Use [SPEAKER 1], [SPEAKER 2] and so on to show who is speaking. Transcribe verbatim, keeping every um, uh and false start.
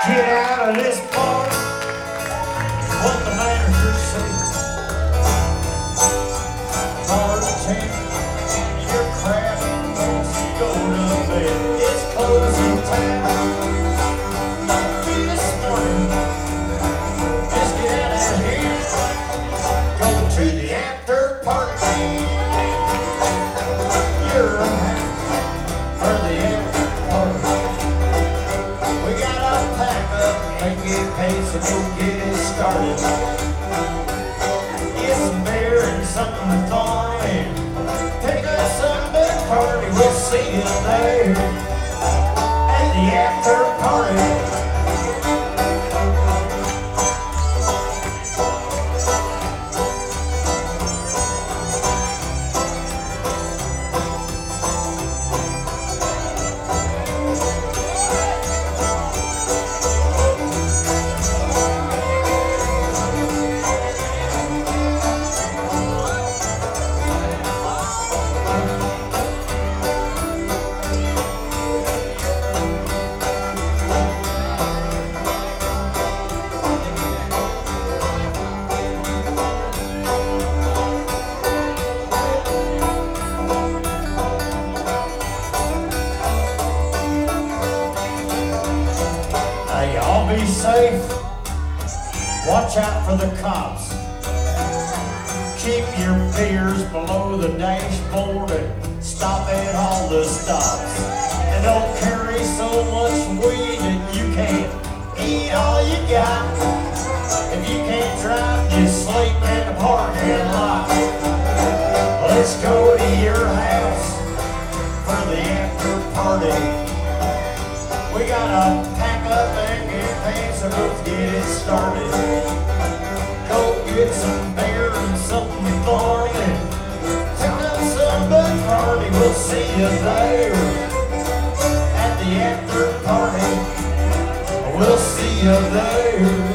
[SPEAKER 1] Get out of this bar, what the manager said. Bartender, your crap wants to go to bed. It's closing time. Don't be this morning. Just get out of here. Go to the after party. You're unhappy for the after party. We gotta pack up and get paid, so go get it started. Get some beer and something to thaw in. Take us some big party, we'll see you there at the after party. Y'all be safe. Watch out for the cops. Keep your beers below the dashboard and stop at all the stops. And don't carry so much weed that you can't eat all you got. If you can't drive, just sleep in the parking lot. Let's go to your house for the after party. We gotta pack up and get paid, so let's get it started. Go get some beer and something to thaw in. Take up some big party, we'll see you there at the after party. We'll see you there.